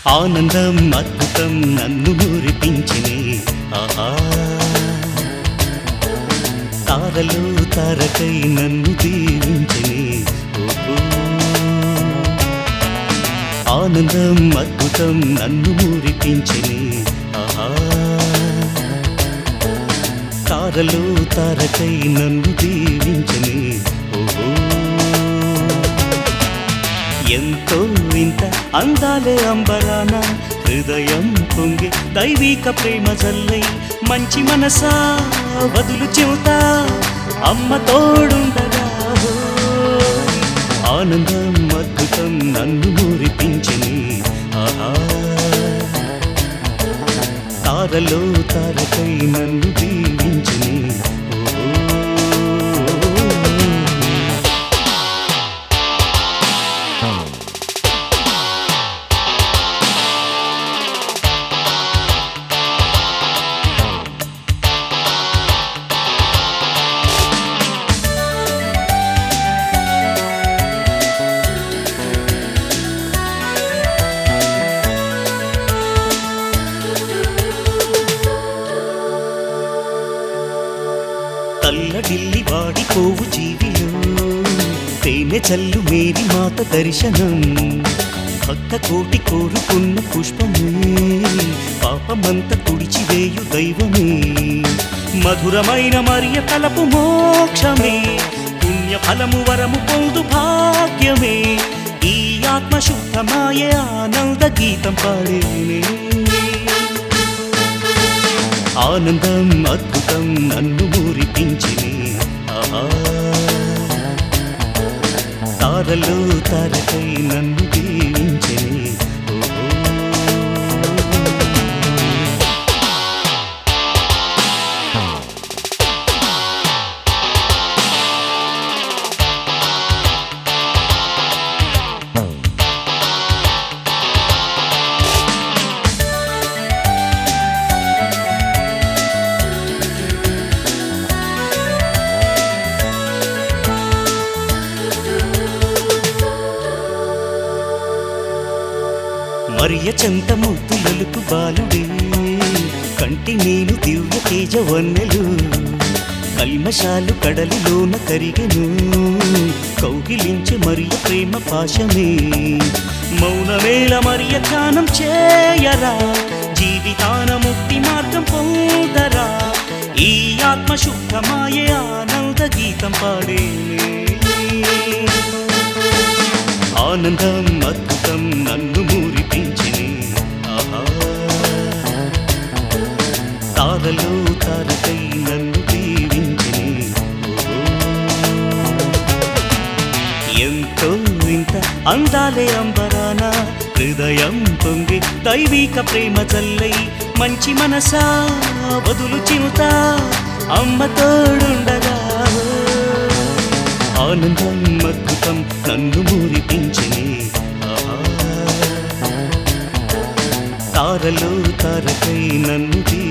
ఆనందం అద్భుతం నన్ను మురిపించినే ఆహా తారలు తారకై నన్ను దీవించినే ఓహో ఆనందం అద్భుతం నన్ను మురిపించినే ఆహా తారలు తారకై నన్ను దీవించినే ఓహో ఎంతో వింత అందాలే అంబరాన హృదయం పొంగి దైవిక ప్రేమ జల్లై మంచి మనసా వదులు చెవుతా అమ్మ తోడుండగా ఆనందం అద్భుతం నన్ను మురిపించిని ఆహా తారలో తారకై నన్ను దీవించిని తల్లడిల్లి వాడిపోవు జీవిలో తేనె చల్లు మేరీ మాత దర్శనం భక్త కోటి కోరుకున్న పుష్పమే పాపమంత తుడిచివేయు దైవమే మధురమైన మరియ తలపు మోక్షమే పుణ్య ఫలము వరము పొందు భాగ్యమే ఈ ఆత్మ శుద్ధమాయే ఆనంద గీతం పాడేనే ఆనందం అద్భుతం నన్ను మురిపించిని ఆహా తారలు తారకై నన్ను దీవించిని ఓహో మరియ చెంత ముద్దులకు బాలుడే కంటి నేను దివ్య తేజ వన్నెలు కల్మశాలు కడలిలోన కరిగెను కౌగిలించే మరియ ప్రేమ పాశమే మౌనమేళ మరియ ధ్యానం చేయరా జీవితాన ముక్తి మార్గం పొందరా ఈ ఆత్మ శుద్ధమాయే ఆనంద గీతం పాడేనే ఆనందం అద్భుతం నన్ను మురిపించిని ఆహా తారలో తారకై నన్ను దీవించిని ఓహో ఎంతో వింత అందాలే అంబరాన హృదయం పొంగి దైవిక ప్రేమ జల్లై మంచి మనసా వదులు చివుతా అమ్మ తోడుండగా ఆనందం అద్భుతం నన్ను మురిపించిని ఆహా తారలో తారకై నన్ను